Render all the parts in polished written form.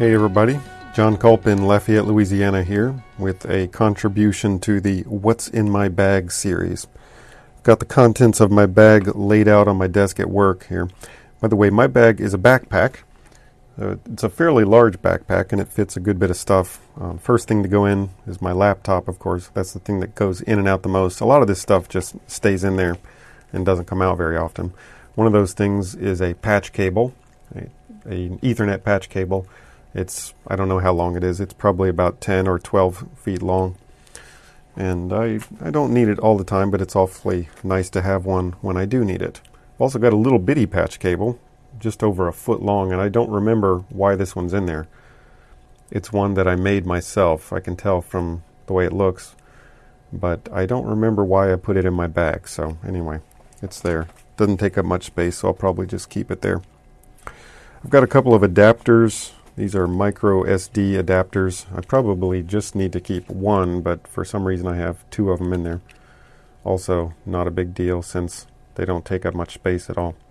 Hey everybody, John Culp in Lafayette, Louisiana here with a contribution to the What's in My Bag series. I've got the contents of my bag laid out on my desk at work here. By the way, my bag is a backpack. It's a fairly large backpack and it fits a good bit of stuff. First thing to go in is my laptop, of course. That's the thing that goes in and out the most. A lot of this stuff just stays in there and doesn't come out very often. One of those things is a patch cable, an Ethernet patch cable. I don't know how long it is. It's probably about 10 or 12 feet long. And I don't need it all the time, but it's awfully nice to have one when I do need it. I've also got a little bitty patch cable, just over a foot long, and I don't remember why this one's in there. It's one that I made myself. I can tell from the way it looks, but I don't remember why I put it in my bag. So anyway, it's there. Doesn't take up much space, so I'll probably just keep it there. I've got a couple of adapters. These are micro SD adapters. I probably just need to keep one, but for some reason I have two of them in there. Also, not a big deal since they don't take up much space at all.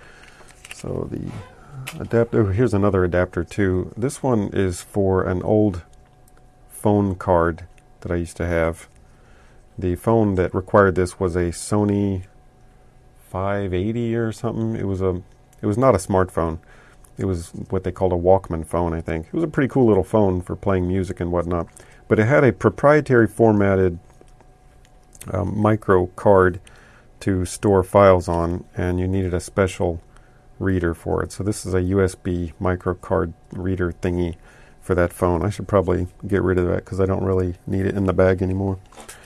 So the adapter, here's another adapter too. This one is for an old phone card that I used to have. The phone that required this was a Sony 580 or something. It was not a smartphone. It was what they called a Walkman phone, I think. It was a pretty cool little phone for playing music and whatnot. But it had a proprietary formatted micro card to store files on, and you needed a special reader for it. So this is a USB micro card reader thingy for that phone. I should probably get rid of that because I don't really need it in the bag anymore.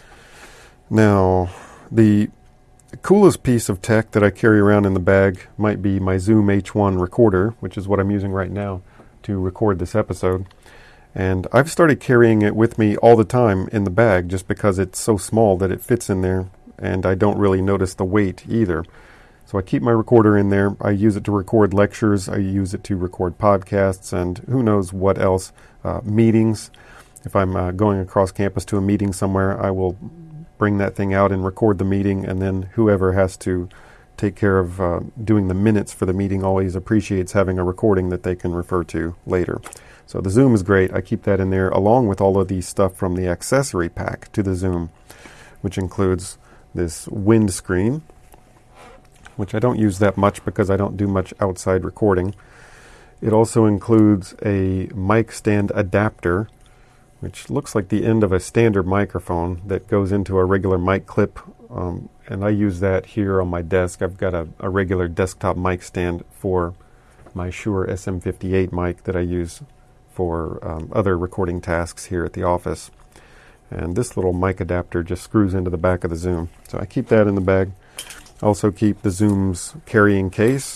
Now, the coolest piece of tech that I carry around in the bag might be my Zoom H1 recorder, which is what I'm using right now to record this episode. And I've started carrying it with me all the time in the bag just because it's so small that it fits in there and I don't really notice the weight either. So I keep my recorder in there. I use it to record lectures. I use it to record podcasts and who knows what else, meetings. If I'm going across campus to a meeting somewhere, I will bring that thing out and record the meeting, and then whoever has to take care of doing the minutes for the meeting always appreciates having a recording that they can refer to later. So the Zoom is great. I keep that in there along with all of the stuff from the accessory pack to the Zoom, which includes this windscreen, which I don't use that much because I don't do much outside recording. It also includes a mic stand adapter, which looks like the end of a standard microphone that goes into a regular mic clip, and I use that here on my desk. I've got a regular desktop mic stand for my Shure SM58 mic that I use for other recording tasks here at the office. And this little mic adapter just screws into the back of the Zoom. So I keep that in the bag. I also keep the Zoom's carrying case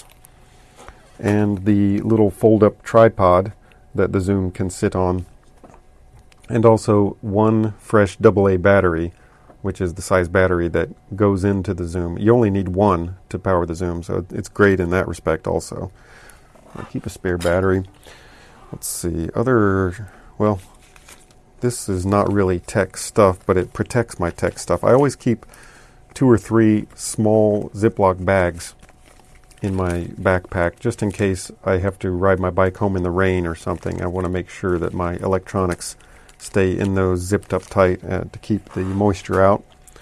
and the little fold-up tripod that the Zoom can sit on, and also one fresh AA battery, which is the size battery that goes into the Zoom. You only need one to power the Zoom, so it's great in that respect also. I keep a spare battery. Let's see, well, this is not really tech stuff, but it protects my tech stuff. I always keep 2 or 3 small Ziploc bags in my backpack, just in case I have to ride my bike home in the rain or something. I want to make sure that my electronics stay in those zipped up tight to keep the moisture out.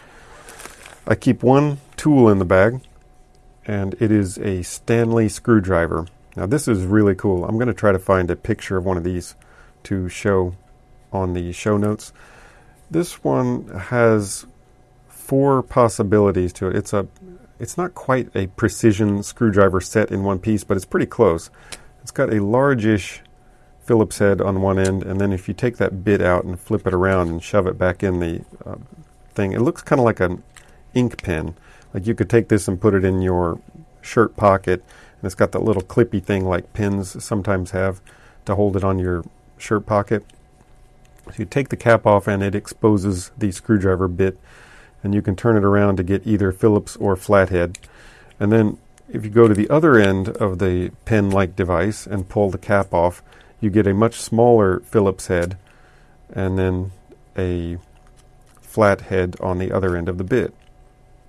I keep one tool in the bag, and it is a Stanley screwdriver. Now this is really cool. I'm going to try to find a picture of one of these to show on the show notes. This one has 4 possibilities to it. It's not quite a precision screwdriver set in one piece, but it's pretty close. It's got a largish Phillips head on one end, and then if you take that bit out and flip it around and shove it back in the thing, it looks kind of like an ink pen. Like you could take this and put it in your shirt pocket, and it's got that little clippy thing like pins sometimes have to hold it on your shirt pocket. So you take the cap off and it exposes the screwdriver bit, and you can turn it around to get either Phillips or flathead. And then if you go to the other end of the pen-like device and pull the cap off, you get a much smaller Phillips head and then a flat head on the other end of the bit.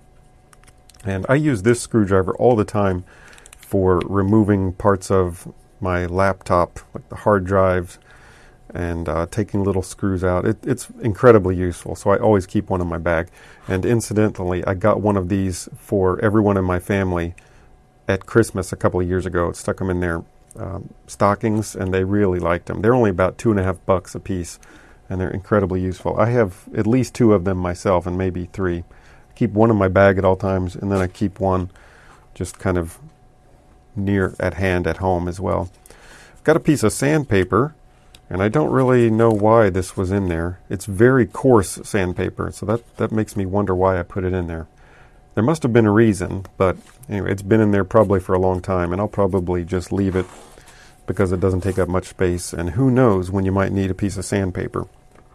And I use this screwdriver all the time for removing parts of my laptop, like the hard drives, and taking little screws out. It's incredibly useful, so I always keep one in my bag. And incidentally, I got one of these for everyone in my family at Christmas a couple of years ago. It stuck them in their stockings, and they really liked them. They're only about $2.50 a piece, and they're incredibly useful. I have at least 2 of them myself, and maybe 3. I keep one in my bag at all times, and then I keep one just kind of near at hand at home as well. I've got a piece of sandpaper, and I don't really know why this was in there. It's very coarse sandpaper, so that makes me wonder why I put it in there. There must have been a reason, but anyway, it's been in there probably for a long time, and I'll probably just leave it because it doesn't take up much space, and who knows when you might need a piece of sandpaper.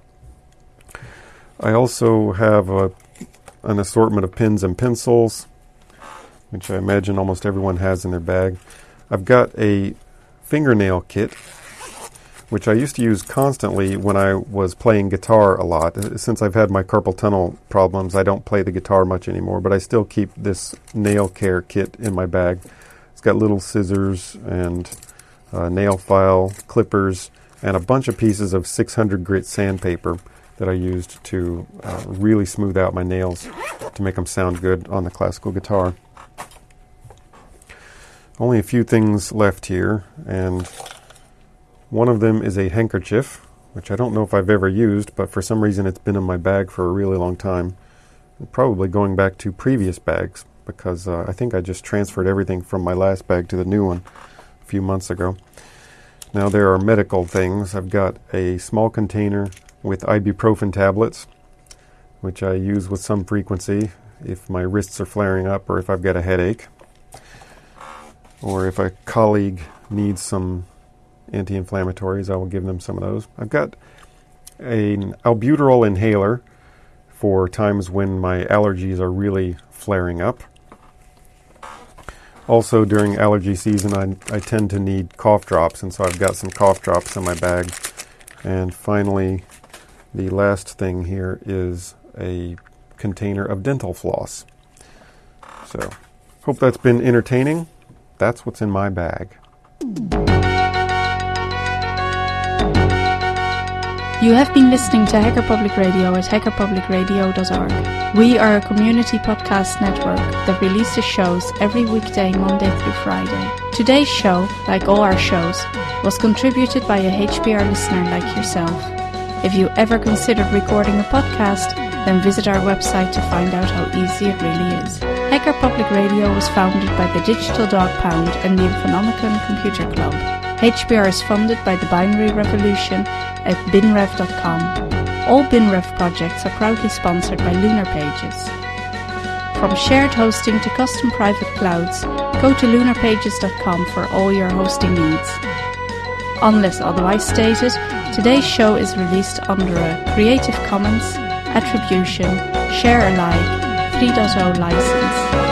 I also have an assortment of pens and pencils, which I imagine almost everyone has in their bag. I've got a fingernail kit, which I used to use constantly when I was playing guitar a lot. Since I've had my carpal tunnel problems, I don't play the guitar much anymore, but I still keep this nail care kit in my bag. It's got little scissors and nail file, clippers, and a bunch of pieces of 600 grit sandpaper that I used to really smooth out my nails to make them sound good on the classical guitar. Only a few things left here, and one of them is a handkerchief, which I don't know if I've ever used, but for some reason it's been in my bag for a really long time. Probably going back to previous bags, because I think I just transferred everything from my last bag to the new one a few months ago. Now there are medical things. I've got a small container with ibuprofen tablets, which I use with some frequency if my wrists are flaring up or if I've got a headache, or if a colleague needs some anti-inflammatories, I will give them some of those. I've got an albuterol inhaler for times when my allergies are really flaring up. Also, during allergy season, I tend to need cough drops, and so I've got some cough drops in my bag. And finally, the last thing here is a container of dental floss. So, hope that's been entertaining. That's what's in my bag. You have been listening to Hacker Public Radio at hackerpublicradio.org. We are a community podcast network that releases shows every weekday, Monday through Friday. Today's show, like all our shows, was contributed by a HPR listener like yourself. If you ever considered recording a podcast, then visit our website to find out how easy it really is. Hacker Public Radio was founded by the Digital Dog Pound and the Infonomicon Computer Club. HPR is funded by the Binary Revolution at binrev.com. All BinRev projects are proudly sponsored by Lunar Pages. From shared hosting to custom private clouds, go to lunarpages.com for all your hosting needs. Unless otherwise stated, today's show is released under a Creative Commons Attribution Share Alike 3.0 license.